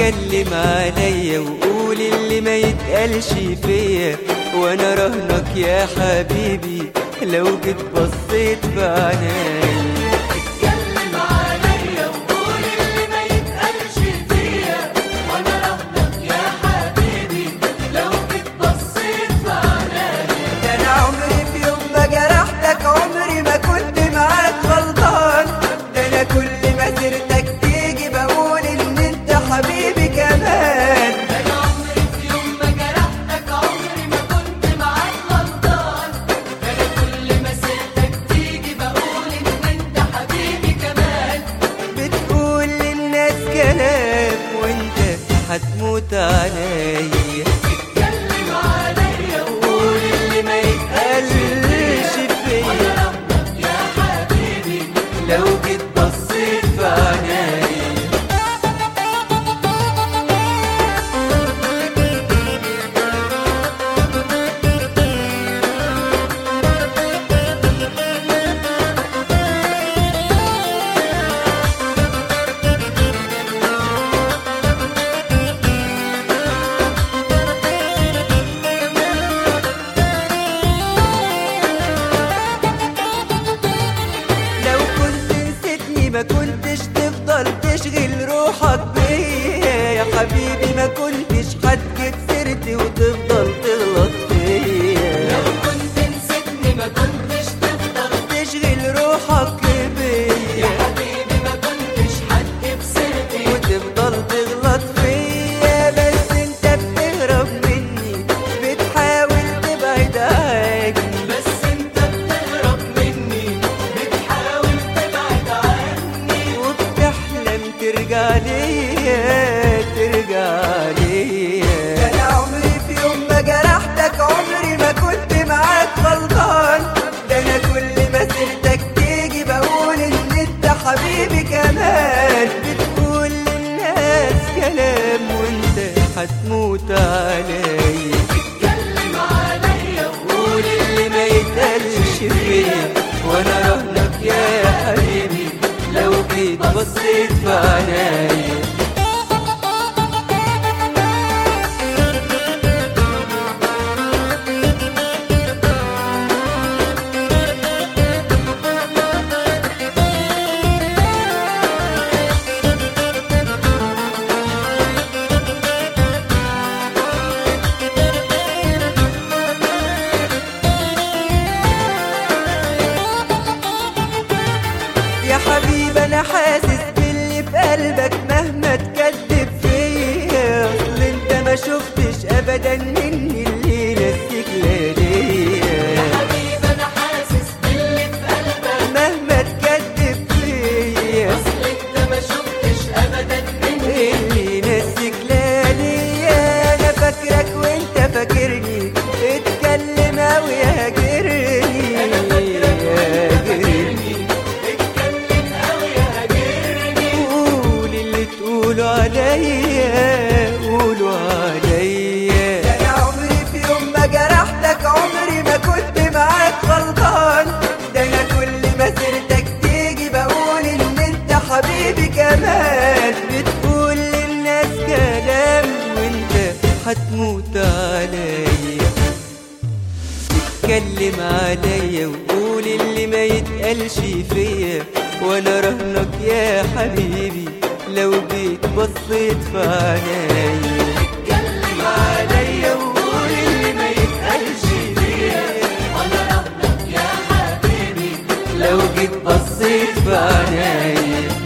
اتكلم عليا وقول اللي ما يتقالش فيا، وانا رهنك يا حبيبي لو جيت بصيت في عينيا. اتكلم عليا وقول اللي ما يتقالش فيا، وانا رهنك يا حبيبي لو جيت بصيت في عينيا. ده انا عمري في يوم ما جرحتك، عمري ما كنت معاك غلطان، ده انا كل ما سيرتك تيجي بقول ان انت حبيبي كمان. ده انا عمري في يوم ما جرحتك، عمري ما كنت معاك غلطان، ده انا كل ما سيرتك تيجي بقول ان انت حبيبي كمان. بتقول للناس كلام وانت هتموت عليا. اتكلم عليا قول اللي ما يتقالش فيا، وانا رهنك يا حبيبي لو جيت بصيت في عينيا. لو كنت نسيتني ما كنتش تفضل تشغل روحك بيا يا حبيبي، ما كنتش هتجيب سيرتي وتفضل تغلط فيا. لو كنت نسيتني ما كنتش تفضل تشغل روحك بيا يا حبيبي، ما كنتش هتجيب سيرتي وتفضل تغلط فيا. بس انت بتهرب مني، بتحاول تبعد عني، بس انت بتهرب مني، بتحاول تبعد عني، وبتحلم ترجع ليا ترجع ليا. ده انا عمري في يوم ما جرحتك، عمري ما كنت معاك غلطان، ده انا كل ما سيرتك تيجي بقول ان انت حبيبي كمان. بتقول للناس كلام وانت هتموت عليا. اتكلم عليا قول اللي ما يتقالش فيا، وانا رهنك يا حبيبي لو جيت بصيت في عينيا. يا حبيبي انا حاسس باللي في قلبك مهما تكذب فيا، اصل انت ما شفتش ابدا مني اللي نسيك ليا. حبيبي، انا حاسس باللي في قلبك مهما تكذب فيا، اصل انت ما شفتش ابدا مني اللي نسيك ليا. انا فاكرك وانت فاكرني، اتكلم اوي هاجرني. انا فاكرك وانت فاكرني، اتكلم قوي هاجرني. قول اللي تقولوا عليا قولوا عليا. ده انا عمري في يوم ما جرحتك، عمري ما كنت معاك غلطان، ده انا كل ما سيرتك تيجي بقول ان انت حبيبي كمان. بتقول للناس كلام وانت هتموت عليا. اتكلم عليا وقول اللي ما يتقالش فيا، وانا رهنك يا حبيبي لو جيت بصيت في عينيا. اتكلم عليا وقول اللي ما يتقالش فيا، وانا رهنك يا حبيبي لو جيت بصيت في عينيا.